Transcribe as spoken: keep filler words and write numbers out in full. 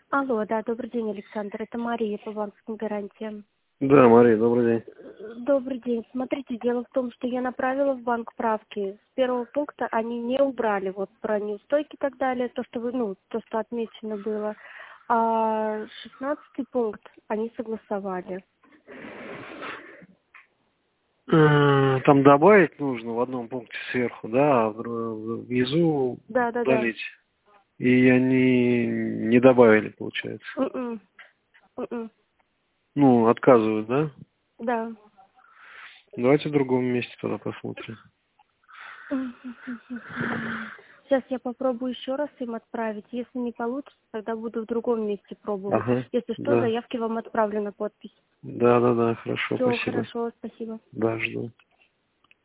Алло, да, добрый день, Александр. Это Мария по банковским гарантиям. Да, Мария, добрый день. Э, Добрый день. Смотрите, дело в том, что я направила в банк правки. С первого пункта они не убрали вот про неустойки и так далее, то, что вы, ну, то, что отмечено было. А шестнадцатый пункт они согласовали. Э, Там добавить нужно в одном пункте сверху, да, а в дру- внизу Да, да, да. удалить. И они не добавили, получается. М-м. М-м. Ну, отказывают, да? Да. Давайте в другом месте тогда посмотрим. Сейчас я попробую еще раз им отправить. Если не получится, тогда буду в другом месте пробовать. Ага, Если что, да. заявки вам отправлю на подпись. Да, да, да, хорошо, Все, спасибо. хорошо, спасибо. Да, жду.